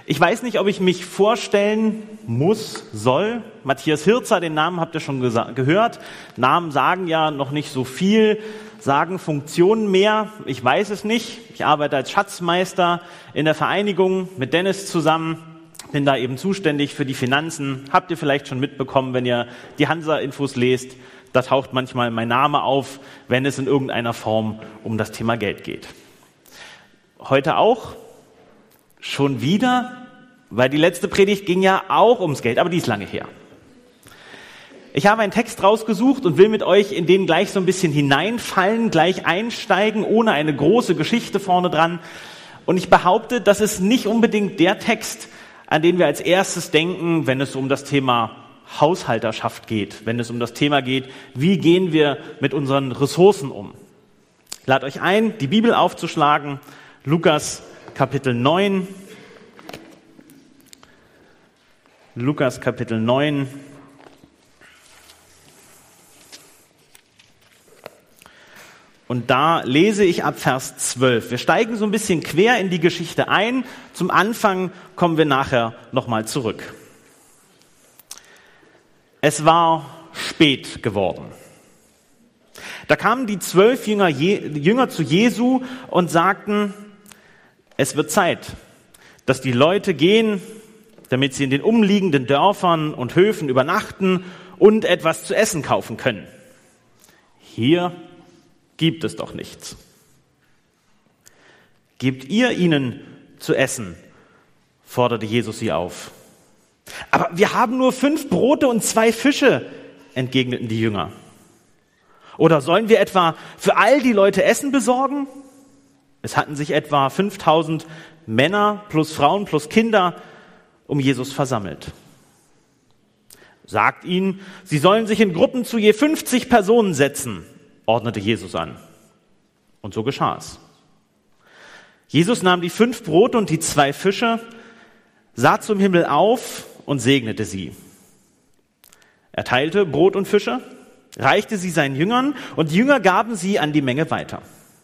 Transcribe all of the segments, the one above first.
Ich weiß nicht, ob ich mich vorstellen soll. Matthias Hirzer, den Namen habt ihr schon gehört. Namen sagen ja noch nicht so viel, sagen Funktionen mehr. Ich weiß es nicht. Ich arbeite als Schatzmeister in der Vereinigung mit Dennis zusammen. Bin da eben zuständig für die Finanzen. Habt ihr vielleicht schon mitbekommen, wenn ihr die Hansa-Infos lest. Da taucht manchmal mein Name auf, wenn es in irgendeiner Form um das Thema Geld geht. Heute auch. Schon wieder, weil die letzte Predigt ging ja auch ums Geld, aber die ist lange her. Ich habe einen Text rausgesucht und will mit euch in den gleich so ein bisschen hineinfallen, gleich einsteigen, ohne eine große Geschichte vorne dran. Und ich behaupte, das ist nicht unbedingt der Text, an den wir als erstes denken, wenn es um das Thema Haushalterschaft geht, wenn es um das Thema geht, wie gehen wir mit unseren Ressourcen um. Ich lade euch ein, die Bibel aufzuschlagen, Lukas Kapitel 9. Lukas Kapitel 9. Und da lese ich ab Vers 12. Wir steigen so ein bisschen quer in die Geschichte ein. Zum Anfang kommen wir nachher nochmal zurück. Es war spät geworden. Da kamen die 12 Jünger zu Jesu und sagten, es wird Zeit, dass die Leute gehen, damit sie in den umliegenden Dörfern und Höfen übernachten und etwas zu essen kaufen können. Hier gibt es doch nichts. Gebt ihr ihnen zu essen, forderte Jesus sie auf. Aber wir haben nur 5 Brote und 2 Fische, entgegneten die Jünger. Oder sollen wir etwa für all die Leute Essen besorgen? Es hatten sich etwa 5000 Männer plus Frauen plus Kinder um Jesus versammelt. Sagt ihnen, sie sollen sich in Gruppen zu je 50 Personen setzen, ordnete Jesus an. Und so geschah es. Jesus nahm die 5 Brote und die 2 Fische, sah zum Himmel auf und segnete sie. Er teilte Brot und Fische, reichte sie seinen Jüngern und die Jünger gaben sie an die Menge weiter.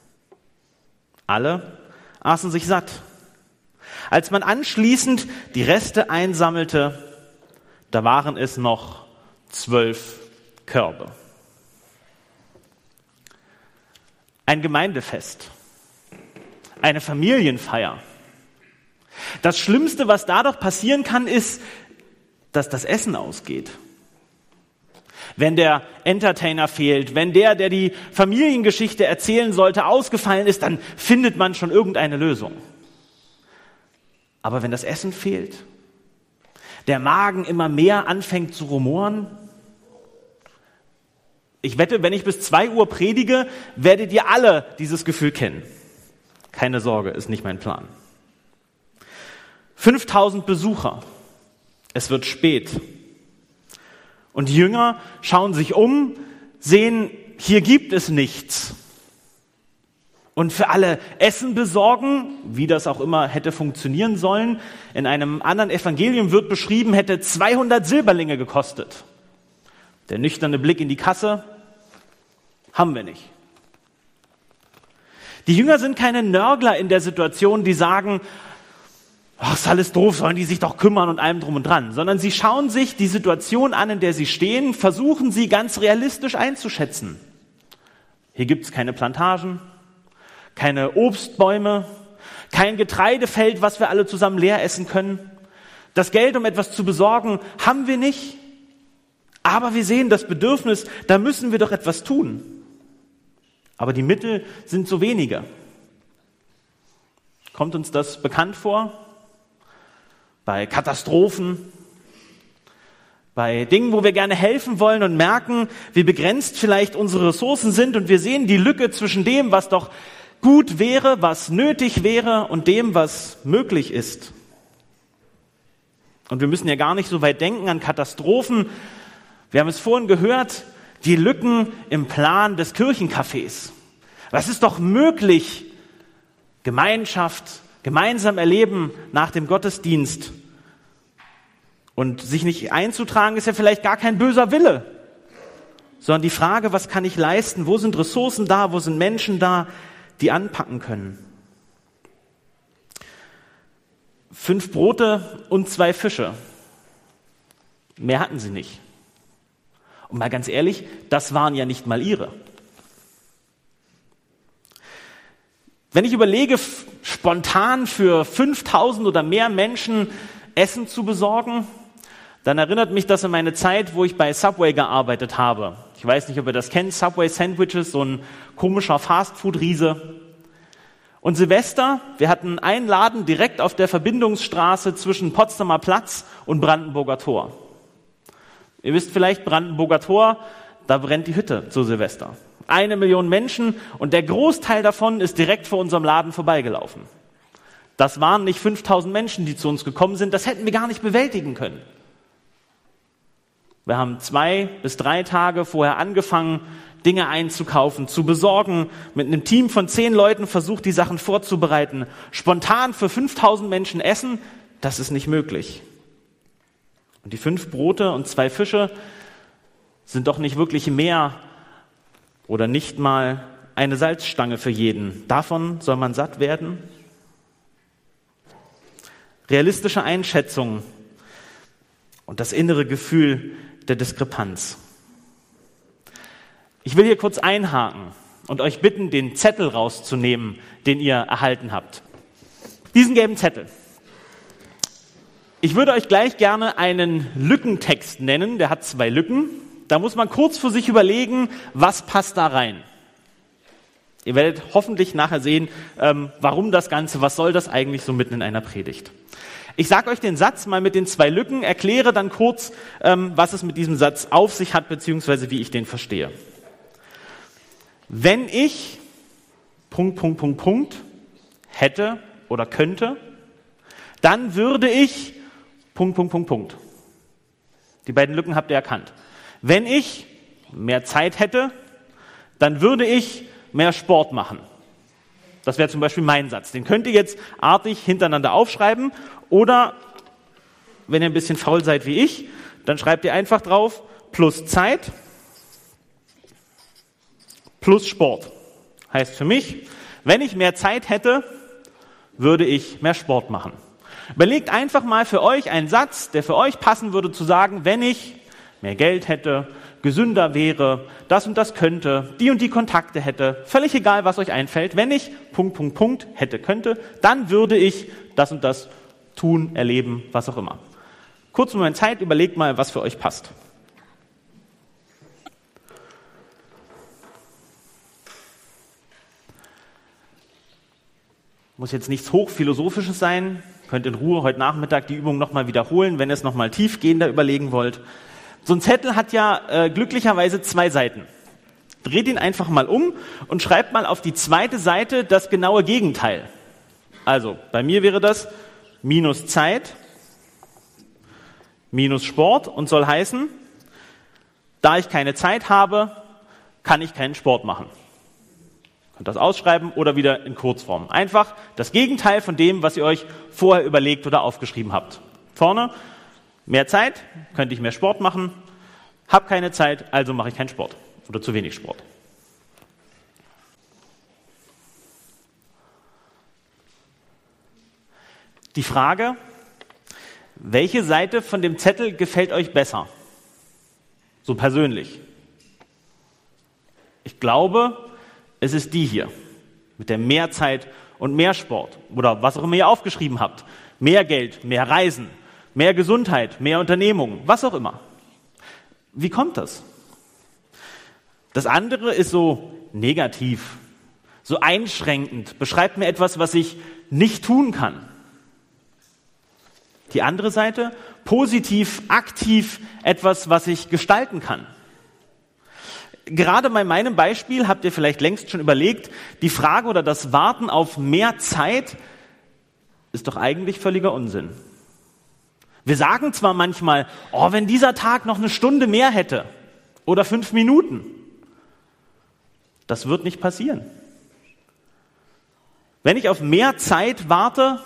Alle aßen sich satt. Als man anschließend die Reste einsammelte, da waren es noch 12 Körbe. Ein Gemeindefest, eine Familienfeier. Das Schlimmste, was da doch passieren kann, ist, dass das Essen ausgeht. Wenn der Entertainer fehlt, wenn der die Familiengeschichte erzählen sollte, ausgefallen ist, dann findet man schon irgendeine Lösung. Aber wenn das Essen fehlt, der Magen immer mehr anfängt zu rumoren, ich wette, wenn ich bis 2 Uhr predige, werdet ihr alle dieses Gefühl kennen. Keine Sorge, ist nicht mein Plan. 5000 Besucher. Es wird spät. Und die Jünger schauen sich um, sehen, hier gibt es nichts. Und für alle Essen besorgen, wie das auch immer hätte funktionieren sollen, in einem anderen Evangelium wird beschrieben, hätte 200 Silberlinge gekostet. Der nüchterne Blick in die Kasse, haben wir nicht. Die Jünger sind keine Nörgler in der Situation, die sagen, ach, ist alles doof, sollen die sich doch kümmern und allem drum und dran, sondern sie schauen sich die Situation an, in der sie stehen, versuchen sie ganz realistisch einzuschätzen. Hier gibt es keine Plantagen, keine Obstbäume, kein Getreidefeld, was wir alle zusammen leer essen können. Das Geld, um etwas zu besorgen, haben wir nicht. Aber wir sehen das Bedürfnis, da müssen wir doch etwas tun. Aber die Mittel sind so wenige. Kommt uns das bekannt vor? Bei Katastrophen, bei Dingen, wo wir gerne helfen wollen und merken, wie begrenzt vielleicht unsere Ressourcen sind und wir sehen die Lücke zwischen dem, was doch gut wäre, was nötig wäre und dem, was möglich ist. Und wir müssen ja gar nicht so weit denken an Katastrophen. Wir haben es vorhin gehört, die Lücken im Plan des Kirchencafés. Was ist doch möglich? Gemeinschaft, gemeinsam erleben nach dem Gottesdienst. Und sich nicht einzutragen, ist ja vielleicht gar kein böser Wille, sondern die Frage, was kann ich leisten? Wo sind Ressourcen da? Wo sind Menschen da, die anpacken können? 5 Brote und 2 Fische. Mehr hatten sie nicht. Und mal ganz ehrlich, das waren ja nicht mal ihre. Wenn ich überlege, spontan für 5.000 oder mehr Menschen Essen zu besorgen, dann erinnert mich das an meine Zeit, wo ich bei Subway gearbeitet habe. Ich weiß nicht, ob ihr das kennt, Subway Sandwiches, so ein komischer Fastfood-Riese. Und Silvester, wir hatten einen Laden direkt auf der Verbindungsstraße zwischen Potsdamer Platz und Brandenburger Tor. Ihr wisst vielleicht, Brandenburger Tor, da brennt die Hütte zu Silvester. 1 Million Menschen und der Großteil davon ist direkt vor unserem Laden vorbeigelaufen. Das waren nicht 5.000 Menschen, die zu uns gekommen sind, das hätten wir gar nicht bewältigen können. Wir haben 2 bis 3 Tage vorher angefangen, Dinge einzukaufen, zu besorgen, mit einem Team von 10 Leuten versucht, die Sachen vorzubereiten. Spontan für 5.000 Menschen essen, das ist nicht möglich. Und die 5 Brote und 2 Fische sind doch nicht wirklich mehr oder nicht mal eine Salzstange für jeden. Davon soll man satt werden? Realistische Einschätzung und das innere Gefühl der Diskrepanz. Ich will hier kurz einhaken und euch bitten, den Zettel rauszunehmen, den ihr erhalten habt. Diesen gelben Zettel. Ich würde euch gleich gerne einen Lückentext nennen, der hat 2 Lücken. Da muss man kurz für sich überlegen, was passt da rein. Ihr werdet hoffentlich nachher sehen, warum das Ganze, was soll das eigentlich so mitten in einer Predigt. Ich sage euch den Satz mal mit den 2 Lücken, erkläre dann kurz, was es mit diesem Satz auf sich hat, beziehungsweise wie ich den verstehe. Wenn ich ... hätte oder könnte, dann würde ich ... Die beiden Lücken habt ihr erkannt. Wenn ich mehr Zeit hätte, dann würde ich mehr Sport machen. Das wäre zum Beispiel mein Satz. Den könnt ihr jetzt artig hintereinander aufschreiben. Oder, wenn ihr ein bisschen faul seid wie ich, dann schreibt ihr einfach drauf, plus Zeit, plus Sport. Heißt für mich, wenn ich mehr Zeit hätte, würde ich mehr Sport machen. Überlegt einfach mal für euch einen Satz, der für euch passen würde, zu sagen, wenn ich mehr Geld hätte, gesünder wäre, das und das könnte, die und die Kontakte hätte, völlig egal, was euch einfällt, wenn ich ... hätte, könnte, dann würde ich das und das tun, erleben, was auch immer. Kurz Moment Zeit, überlegt mal, was für euch passt. Muss jetzt nichts Hochphilosophisches sein, könnt in Ruhe heute Nachmittag die Übung nochmal wiederholen, wenn ihr es nochmal tiefgehender überlegen wollt. So ein Zettel hat ja glücklicherweise 2 Seiten. Dreht ihn einfach mal um und schreibt mal auf die zweite Seite das genaue Gegenteil. Also, bei mir wäre das minus Zeit, minus Sport und soll heißen, da ich keine Zeit habe, kann ich keinen Sport machen. Könnt das ausschreiben oder wieder in Kurzform. Einfach das Gegenteil von dem, was ihr euch vorher überlegt oder aufgeschrieben habt. Vorne, mehr Zeit, könnte ich mehr Sport machen, habe keine Zeit, also mache ich keinen Sport oder zu wenig Sport. Die Frage, welche Seite von dem Zettel gefällt euch besser? So persönlich. Ich glaube, es ist die hier, mit der mehr Zeit und mehr Sport oder was auch immer ihr aufgeschrieben habt. Mehr Geld, mehr Reisen, mehr Gesundheit, mehr Unternehmung, was auch immer. Wie kommt das? Das andere ist so negativ, so einschränkend, beschreibt mir etwas, was ich nicht tun kann. Die andere Seite, positiv, aktiv, etwas, was ich gestalten kann. Gerade bei meinem Beispiel habt ihr vielleicht längst schon überlegt, die Frage oder das Warten auf mehr Zeit ist doch eigentlich völliger Unsinn. Wir sagen zwar manchmal, oh, wenn dieser Tag noch 1 Stunde mehr hätte oder 5 Minuten. Das wird nicht passieren. Wenn ich auf mehr Zeit warte,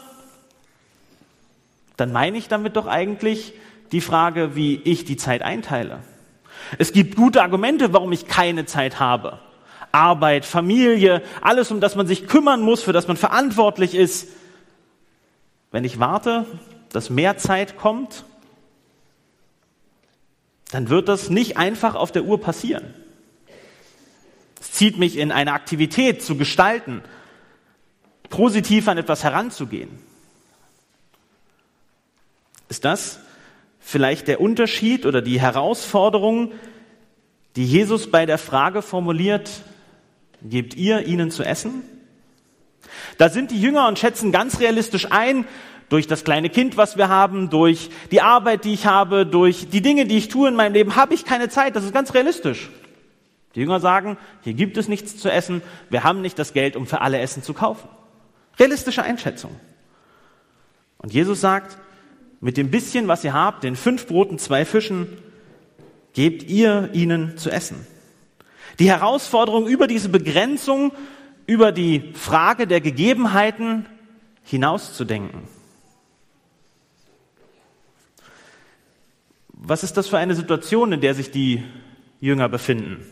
dann meine ich damit doch eigentlich die Frage, wie ich die Zeit einteile. Es gibt gute Argumente, warum ich keine Zeit habe. Arbeit, Familie, alles, um das man sich kümmern muss, für das man verantwortlich ist. wenn ich warte, dass mehr Zeit kommt, dann wird das nicht einfach auf der Uhr passieren. Es zieht mich in eine Aktivität zu gestalten, positiv an etwas heranzugehen. Ist das vielleicht der Unterschied oder die Herausforderung, die Jesus bei der Frage formuliert, gebt ihr ihnen zu essen? Da sind die Jünger und schätzen ganz realistisch ein, durch das kleine Kind, was wir haben, durch die Arbeit, die ich habe, durch die Dinge, die ich tue in meinem Leben, habe ich keine Zeit. Das ist ganz realistisch. Die Jünger sagen, hier gibt es nichts zu essen, wir haben nicht das Geld, um für alle Essen zu kaufen. Realistische Einschätzung. Und Jesus sagt, mit dem bisschen, was ihr habt, den 5 Broten, 2 Fischen, gebt ihr ihnen zu essen. Die Herausforderung über diese Begrenzung, über die Frage der Gegebenheiten hinauszudenken. Was ist das für eine Situation, in der sich die Jünger befinden?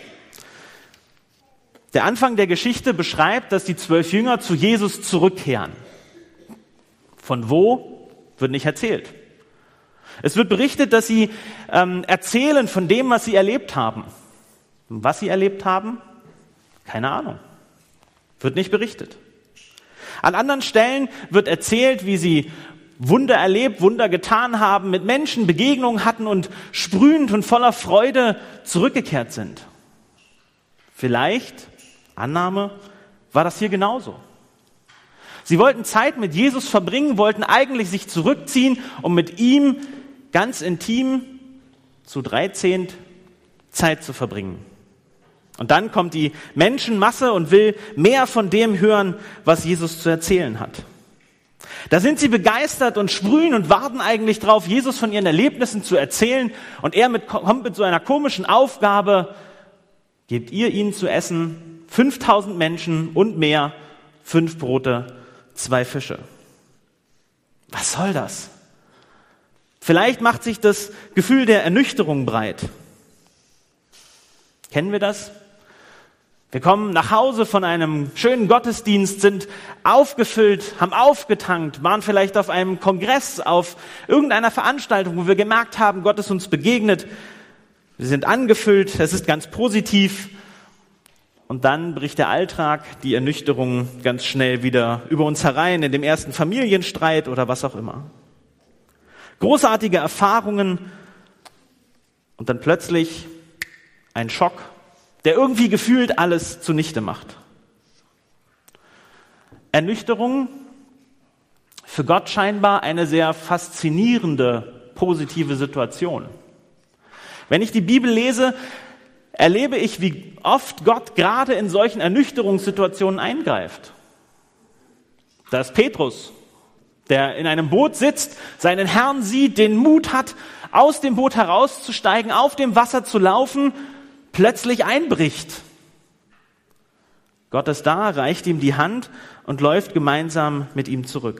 Der Anfang der Geschichte beschreibt, dass die 12 Jünger zu Jesus zurückkehren. Von wo, wird nicht erzählt. Es wird berichtet, dass sie erzählen von dem, was sie erlebt haben. Und was sie erlebt haben? Keine Ahnung. Wird nicht berichtet. An anderen Stellen wird erzählt, wie sie Wunder erlebt, Wunder getan haben, mit Menschen Begegnungen hatten und sprühend und voller Freude zurückgekehrt sind. Vielleicht, Annahme, war das hier genauso. Sie wollten Zeit mit Jesus verbringen, wollten eigentlich sich zurückziehen, um mit ihm ganz intim zu 13 Zeit zu verbringen. Und dann kommt die Menschenmasse und will mehr von dem hören, was Jesus zu erzählen hat. Da sind sie begeistert und sprühen und warten eigentlich drauf, Jesus von ihren Erlebnissen zu erzählen. Und er kommt mit so einer komischen Aufgabe, gebt ihr ihnen zu essen, 5000 Menschen und mehr, 5 Brote, 2 Fische. Was soll das? Vielleicht macht sich das Gefühl der Ernüchterung breit. Kennen wir das? Wir kommen nach Hause von einem schönen Gottesdienst, sind aufgefüllt, haben aufgetankt, waren vielleicht auf einem Kongress, auf irgendeiner Veranstaltung, wo wir gemerkt haben, Gott ist uns begegnet. Wir sind angefüllt, es ist ganz positiv. Und dann bricht der Alltag, die Ernüchterung ganz schnell wieder über uns herein, in dem ersten Familienstreit oder was auch immer. Großartige Erfahrungen und dann plötzlich ein Schock, der irgendwie gefühlt alles zunichte macht. Ernüchterung, für Gott scheinbar eine sehr faszinierende, positive Situation. Wenn ich die Bibel lese, erlebe ich, wie oft Gott gerade in solchen Ernüchterungssituationen eingreift. Da ist Petrus, der in einem Boot sitzt, seinen Herrn sieht, den Mut hat, aus dem Boot herauszusteigen, auf dem Wasser zu laufen, plötzlich einbricht. Gott ist da, reicht ihm die Hand und läuft gemeinsam mit ihm zurück.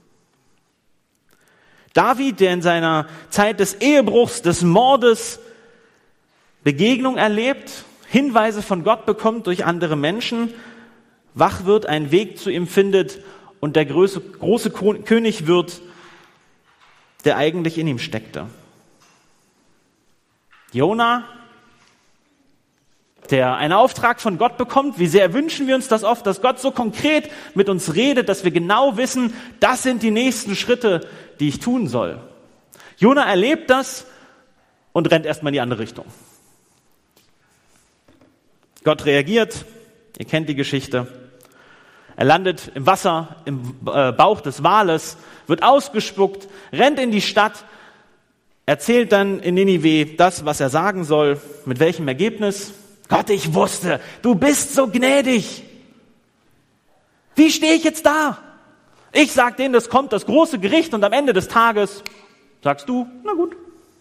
David, der in seiner Zeit des Ehebruchs, des Mordes Begegnung erlebt, Hinweise von Gott bekommt durch andere Menschen, wach wird, einen Weg zu ihm findet und der große König wird, der eigentlich in ihm steckte. Jona, der einen Auftrag von Gott bekommt, wie sehr wünschen wir uns das oft, dass Gott so konkret mit uns redet, dass wir genau wissen, das sind die nächsten Schritte, die ich tun soll. Jona erlebt das und rennt erstmal in die andere Richtung. Gott reagiert, ihr kennt die Geschichte. Er landet im Wasser, im Bauch des Wales, wird ausgespuckt, rennt in die Stadt, erzählt dann in Ninive das, was er sagen soll. Mit welchem Ergebnis? Gott, ich wusste, du bist so gnädig. Wie stehe ich jetzt da? Ich sag denen, es kommt das große Gericht und am Ende des Tages sagst du, na gut.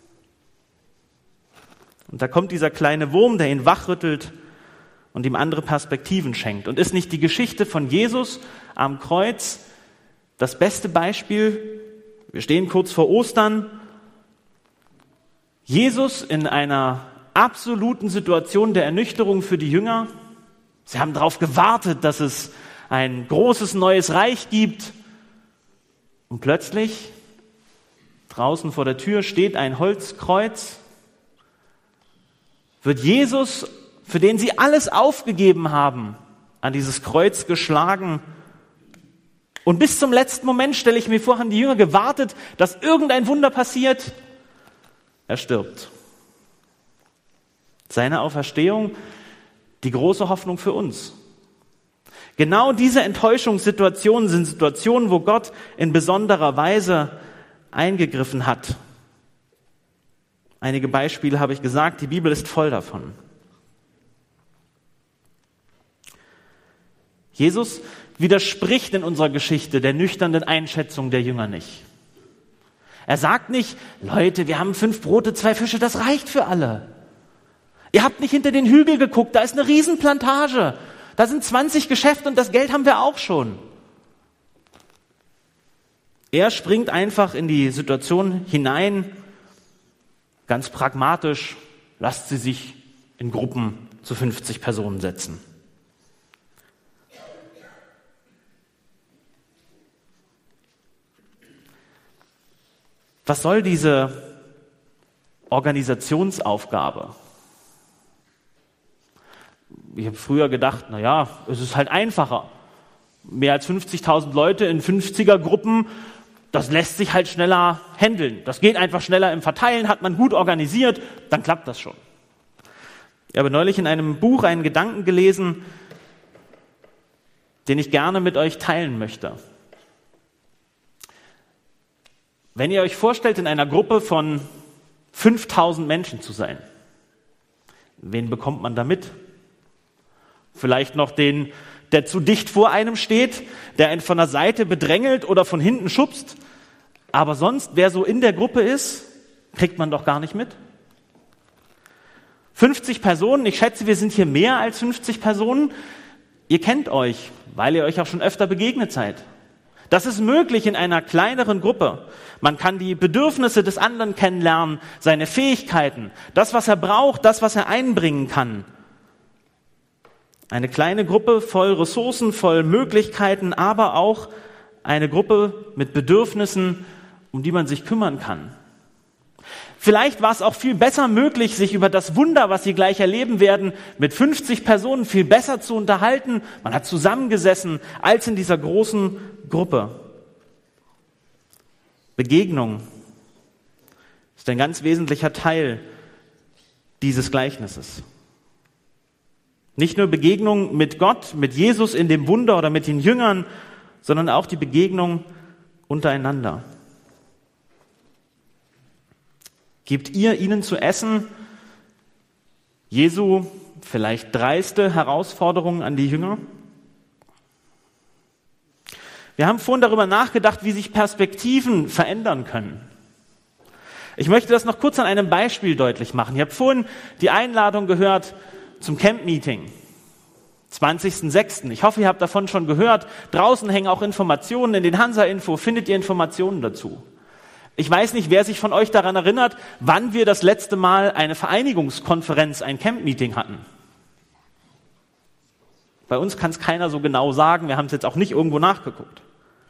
Und da kommt dieser kleine Wurm, der ihn wachrüttelt und ihm andere Perspektiven schenkt. Und ist nicht die Geschichte von Jesus am Kreuz das beste Beispiel? Wir stehen kurz vor Ostern. Jesus in einer absoluten Situation der Ernüchterung für die Jünger. Sie haben darauf gewartet, dass es ein großes neues Reich gibt. Und plötzlich, draußen vor der Tür steht ein Holzkreuz, wird Jesus, für den sie alles aufgegeben haben, an dieses Kreuz geschlagen. Und bis zum letzten Moment, stelle ich mir vor, haben die Jünger gewartet, dass irgendein Wunder passiert. Er stirbt. Seine Auferstehung, die große Hoffnung für uns. Genau diese Enttäuschungssituationen sind Situationen, wo Gott in besonderer Weise eingegriffen hat. Einige Beispiele habe ich gesagt, die Bibel ist voll davon. Jesus widerspricht in unserer Geschichte der nüchternen Einschätzung der Jünger nicht. Er sagt nicht, Leute, wir haben 5 Brote, 2 Fische, das reicht für alle. Ihr habt nicht hinter den Hügel geguckt, da ist eine Riesenplantage. Da sind 20 Geschäfte und das Geld haben wir auch schon. Er springt einfach in die Situation hinein, ganz pragmatisch, lasst sie sich in Gruppen zu 50 Personen setzen. Was soll diese Organisationsaufgabe? Ich habe früher gedacht, es ist halt einfacher. Mehr als 50.000 Leute in 50er-Gruppen, das lässt sich halt schneller handeln. Das geht einfach schneller im Verteilen, hat man gut organisiert, dann klappt das schon. Ich habe neulich in einem Buch einen Gedanken gelesen, den ich gerne mit euch teilen möchte. Wenn ihr euch vorstellt, in einer Gruppe von 5.000 Menschen zu sein, wen bekommt man da mit? Vielleicht noch den, der zu dicht vor einem steht, der einen von der Seite bedrängelt oder von hinten schubst. Aber sonst, wer so in der Gruppe ist, kriegt man doch gar nicht mit. 50 Personen, ich schätze, wir sind hier mehr als 50 Personen. Ihr kennt euch, weil ihr euch auch schon öfter begegnet seid. Das ist möglich in einer kleineren Gruppe. Man kann die Bedürfnisse des anderen kennenlernen, seine Fähigkeiten, das, was er braucht, das, was er einbringen kann. Eine kleine Gruppe voll Ressourcen, voll Möglichkeiten, aber auch eine Gruppe mit Bedürfnissen, um die man sich kümmern kann. Vielleicht war es auch viel besser möglich, sich über das Wunder, was Sie gleich erleben werden, mit 50 Personen viel besser zu unterhalten. Man hat zusammengesessen, als in dieser großen Gruppe. Begegnung ist ein ganz wesentlicher Teil dieses Gleichnisses. Nicht nur Begegnung mit Gott, mit Jesus in dem Wunder oder mit den Jüngern, sondern auch die Begegnung untereinander. Gebt ihr ihnen zu essen? Jesu vielleicht dreiste Herausforderung an die Jünger? Wir haben vorhin darüber nachgedacht, wie sich Perspektiven verändern können. Ich möchte das noch kurz an einem Beispiel deutlich machen. Ihr habt vorhin die Einladung gehört zum Camp-Meeting. 20.06. Ich hoffe, ihr habt davon schon gehört. Draußen hängen auch Informationen. In den Hansa-Info findet ihr Informationen dazu. Ich weiß nicht, wer sich von euch daran erinnert, wann wir das letzte Mal eine Vereinigungskonferenz, ein Camp-Meeting hatten. Bei uns kann es keiner so genau sagen. Wir haben es jetzt auch nicht irgendwo nachgeguckt.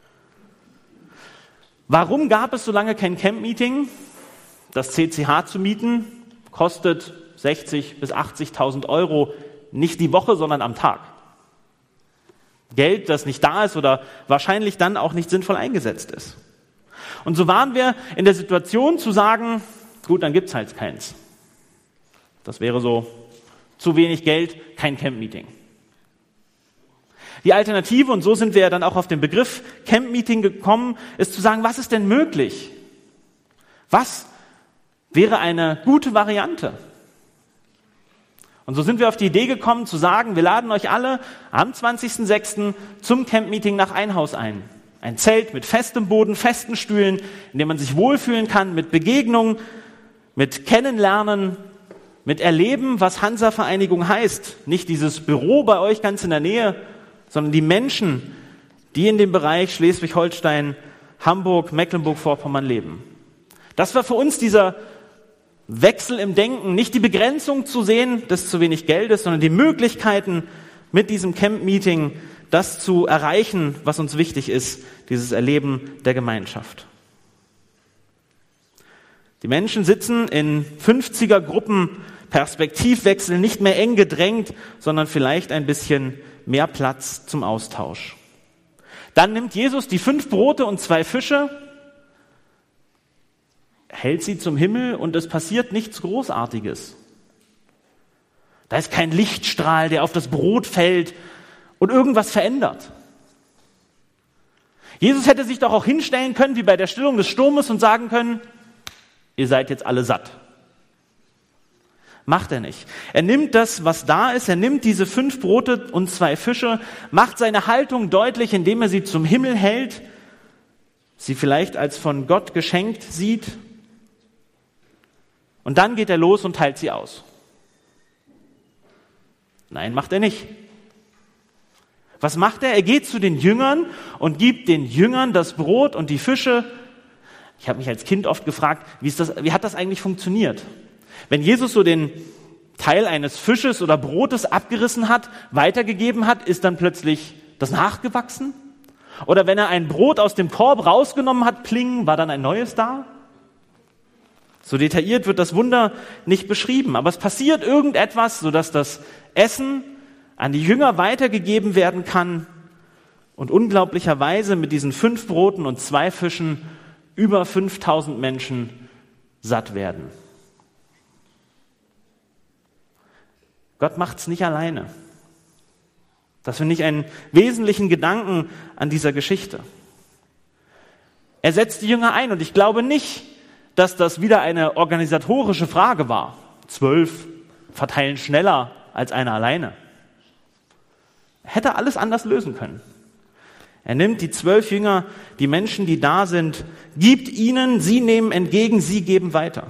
Warum gab es so lange kein Camp-Meeting? Das CCH zu mieten kostet 60.000 bis 80.000 Euro, nicht die Woche, sondern am Tag. Geld, das nicht da ist oder wahrscheinlich dann auch nicht sinnvoll eingesetzt ist. Und so waren wir in der Situation zu sagen, gut, dann gibt's halt keins. Das wäre so zu wenig Geld, kein Camp-Meeting. Die Alternative, und so sind wir ja dann auch auf den Begriff Camp-Meeting gekommen, ist zu sagen, was ist denn möglich? Was wäre eine gute Variante? Und so sind wir auf die Idee gekommen zu sagen, wir laden euch alle am 20.06. zum Camp-Meeting nach Einhaus ein. Ein Zelt mit festem Boden, festen Stühlen, in dem man sich wohlfühlen kann, mit Begegnung, mit Kennenlernen, mit Erleben, was Hansa-Vereinigung heißt. Nicht dieses Büro bei euch ganz in der Nähe, sondern die Menschen, die in dem Bereich Schleswig-Holstein, Hamburg, Mecklenburg-Vorpommern leben. Das war für uns dieser Wechsel im Denken, nicht die Begrenzung zu sehen des zu wenig Geldes, sondern die Möglichkeiten, mit diesem Camp-Meeting das zu erreichen, was uns wichtig ist, dieses Erleben der Gemeinschaft. Die Menschen sitzen in 50er-Gruppen, Perspektivwechsel, nicht mehr eng gedrängt, sondern vielleicht ein bisschen mehr Platz zum Austausch. Dann nimmt Jesus die 5 Brote und 2 Fische, hält sie zum Himmel und es passiert nichts Großartiges. Da ist kein Lichtstrahl, der auf das Brot fällt und irgendwas verändert. Jesus hätte sich doch auch hinstellen können, wie bei der Stillung des Sturmes, und sagen können, ihr seid jetzt alle satt. Macht er nicht. Er nimmt das, was da ist, er nimmt diese 5 Brote und 2 Fische, macht seine Haltung deutlich, indem er sie zum Himmel hält, sie vielleicht als von Gott geschenkt sieht, und dann geht er los und teilt sie aus. Nein, macht er nicht. Was macht er? Er geht zu den Jüngern und gibt den Jüngern das Brot und die Fische. Ich habe mich als Kind oft gefragt, wie hat das eigentlich funktioniert? Wenn Jesus so den Teil eines Fisches oder Brotes abgerissen hat, weitergegeben hat, ist dann plötzlich das nachgewachsen? Oder wenn er ein Brot aus dem Korb rausgenommen hat, pling, war dann ein neues da? So detailliert wird das Wunder nicht beschrieben, aber es passiert irgendetwas, sodass das Essen an die Jünger weitergegeben werden kann und unglaublicherweise mit diesen 5 Broten und 2 Fischen über 5000 Menschen satt werden. Gott macht's nicht alleine. Das finde ich einen wesentlichen Gedanken an dieser Geschichte. Er setzt die Jünger ein und ich glaube nicht, dass das wieder eine organisatorische Frage war. 12 verteilen schneller als einer alleine. Er hätte alles anders lösen können. Er nimmt die 12 Jünger, die Menschen, die da sind, gibt ihnen, sie nehmen entgegen, sie geben weiter.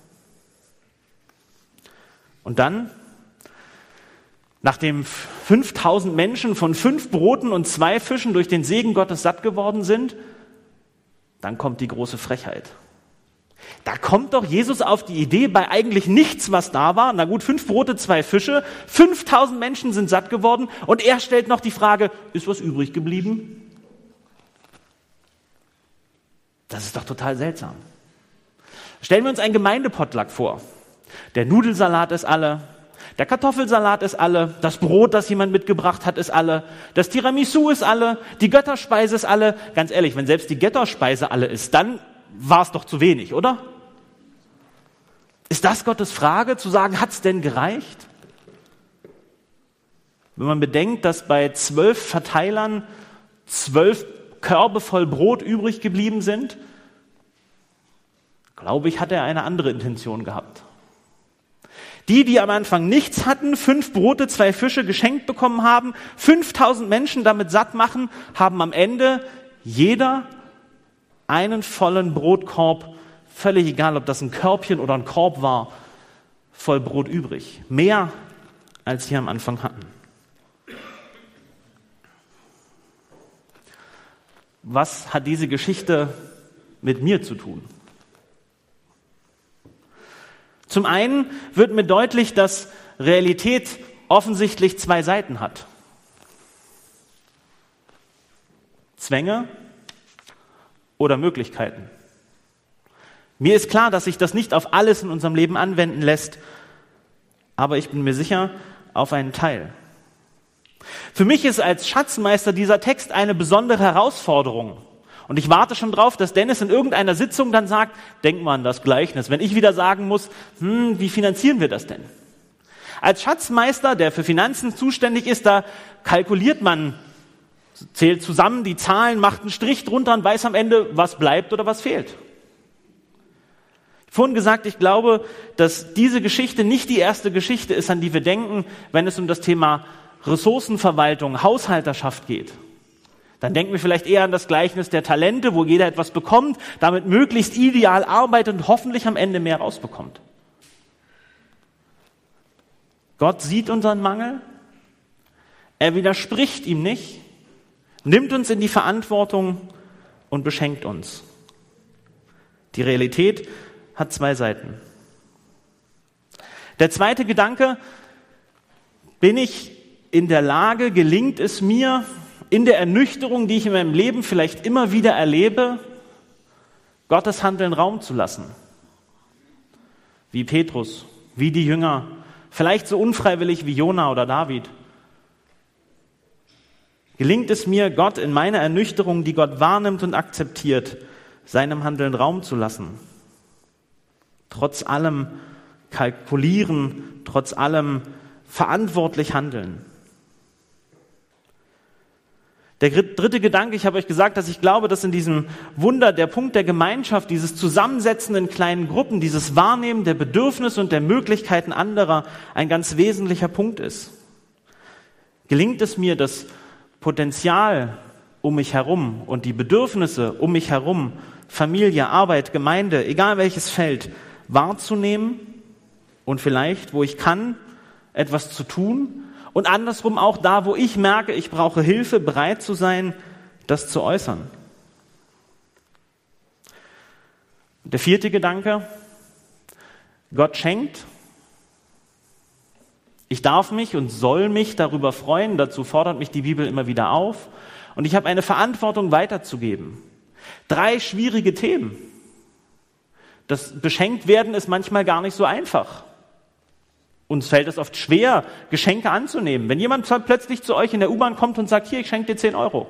Und dann, nachdem 5000 Menschen von 5 Broten und 2 Fischen durch den Segen Gottes satt geworden sind, dann kommt die große Frechheit. Da kommt doch Jesus auf die Idee, bei eigentlich nichts, was da war, na gut, 5 Brote, 2 Fische, 5000 Menschen sind satt geworden und er stellt noch die Frage, ist was übrig geblieben? Das ist doch total seltsam. Stellen wir uns einen Gemeindepotluck vor. Der Nudelsalat ist alle, der Kartoffelsalat ist alle, das Brot, das jemand mitgebracht hat, ist alle, das Tiramisu ist alle, die Götterspeise ist alle. Ganz ehrlich, wenn selbst die Götterspeise alle ist, dann war es doch zu wenig, oder? Ist das Gottes Frage, zu sagen, hat's denn gereicht? Wenn man bedenkt, dass bei 12 Verteilern 12 Körbe voll Brot übrig geblieben sind, glaube ich, hat er eine andere Intention gehabt. Die am Anfang nichts hatten, 5 Brote, 2 Fische geschenkt bekommen haben, 5000 Menschen damit satt machen, haben am Ende jeder einen vollen Brotkorb, völlig egal, ob das ein Körbchen oder ein Korb war, voll Brot übrig. Mehr, als sie am Anfang hatten. Was hat diese Geschichte mit mir zu tun? Zum einen wird mir deutlich, dass Realität offensichtlich 2 Seiten hat. Zwänge oder Möglichkeiten. Mir ist klar, dass sich das nicht auf alles in unserem Leben anwenden lässt, aber ich bin mir sicher, auf einen Teil. Für mich ist als Schatzmeister dieser Text eine besondere Herausforderung. Und ich warte schon drauf, dass Dennis in irgendeiner Sitzung dann sagt, denk mal an das Gleichnis. Wenn ich wieder sagen muss, wie finanzieren wir das denn? Als Schatzmeister, der für Finanzen zuständig ist, da kalkuliert man, zählt zusammen die Zahlen, macht einen Strich drunter und weiß am Ende, was bleibt oder was fehlt. Ich habe vorhin gesagt, ich glaube, dass diese Geschichte nicht die erste Geschichte ist, an die wir denken, wenn es um das Thema Ressourcenverwaltung, Haushalterschaft geht. Dann denken wir vielleicht eher an das Gleichnis der Talente, wo jeder etwas bekommt, damit möglichst ideal arbeitet und hoffentlich am Ende mehr rausbekommt. Gott sieht unseren Mangel, er widerspricht ihm nicht, nimmt uns in die Verantwortung und beschenkt uns. Die Realität hat 2 Seiten. Der zweite Gedanke, bin ich in der Lage, gelingt es mir, in der Ernüchterung, die ich in meinem Leben vielleicht immer wieder erlebe, Gottes Handeln Raum zu lassen. Wie Petrus, wie die Jünger, vielleicht so unfreiwillig wie Jona oder David. Gelingt es mir, Gott in meiner Ernüchterung, die Gott wahrnimmt und akzeptiert, seinem Handeln Raum zu lassen? Trotz allem kalkulieren, trotz allem verantwortlich handeln. Der dritte Gedanke, ich habe euch gesagt, dass ich glaube, dass in diesem Wunder der Punkt der Gemeinschaft, dieses Zusammensetzen in kleinen Gruppen, dieses Wahrnehmen der Bedürfnisse und der Möglichkeiten anderer ein ganz wesentlicher Punkt ist. Gelingt es mir, das Potenzial um mich herum und die Bedürfnisse um mich herum, Familie, Arbeit, Gemeinde, egal welches Feld, wahrzunehmen und vielleicht, wo ich kann, etwas zu tun und andersrum auch da, wo ich merke, ich brauche Hilfe, bereit zu sein, das zu äußern. Der vierte Gedanke, Gott schenkt. Ich darf mich und soll mich darüber freuen, dazu fordert mich die Bibel immer wieder auf. Und ich habe eine Verantwortung weiterzugeben. 3 schwierige Themen. Das Beschenktwerden ist manchmal gar nicht so einfach. Uns fällt es oft schwer, Geschenke anzunehmen. Wenn jemand plötzlich zu euch in der U-Bahn kommt und sagt, hier, ich schenke dir 10 Euro.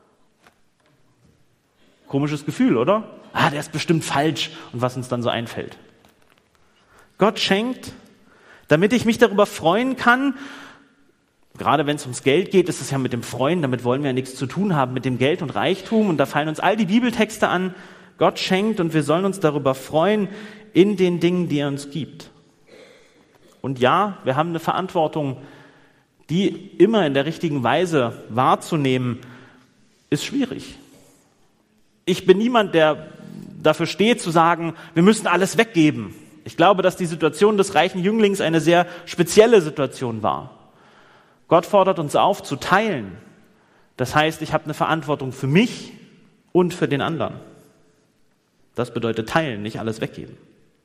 Komisches Gefühl, oder? Der ist bestimmt falsch. Und was uns dann so einfällt. Gott schenkt, damit ich mich darüber freuen kann. Gerade wenn es ums Geld geht, ist es ja mit dem Freuen, damit wollen wir ja nichts zu tun haben, mit dem Geld und Reichtum. Und da fallen uns all die Bibeltexte an. Gott schenkt und wir sollen uns darüber freuen in den Dingen, die er uns gibt. Und ja, wir haben eine Verantwortung, die immer in der richtigen Weise wahrzunehmen, ist schwierig. Ich bin niemand, der dafür steht, zu sagen, wir müssen alles weggeben. Ich glaube, dass die Situation des reichen Jünglings eine sehr spezielle Situation war. Gott fordert uns auf, zu teilen. Das heißt, ich habe eine Verantwortung für mich und für den anderen. Das bedeutet teilen, nicht alles weggeben.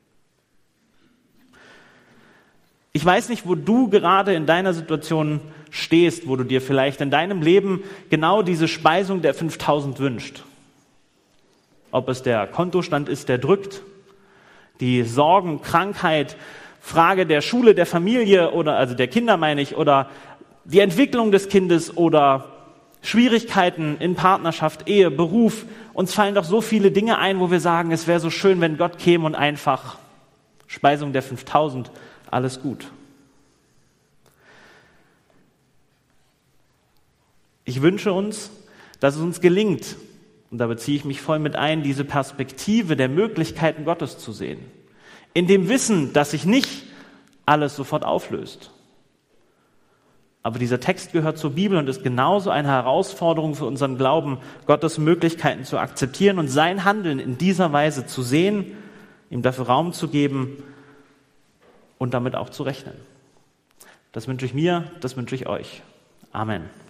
Ich weiß nicht, wo du gerade in deiner Situation stehst, wo du dir vielleicht in deinem Leben genau diese Speisung der 5.000 wünscht. Ob es der Kontostand ist, der drückt, die Sorgen, Krankheit, Frage der Schule, der Familie oder also der Kinder meine ich, oder die Entwicklung des Kindes oder Schwierigkeiten in Partnerschaft, Ehe, Beruf. Uns fallen doch so viele Dinge ein, wo wir sagen, es wäre so schön, wenn Gott käme und einfach Speisung der 5.000, alles gut. Ich wünsche uns, dass es uns gelingt, und da beziehe ich mich voll mit ein, diese Perspektive der Möglichkeiten Gottes zu sehen. In dem Wissen, dass sich nicht alles sofort auflöst. Aber dieser Text gehört zur Bibel und ist genauso eine Herausforderung für unseren Glauben, Gottes Möglichkeiten zu akzeptieren und sein Handeln in dieser Weise zu sehen, ihm dafür Raum zu geben und damit auch zu rechnen. Das wünsche ich mir, das wünsche ich euch. Amen.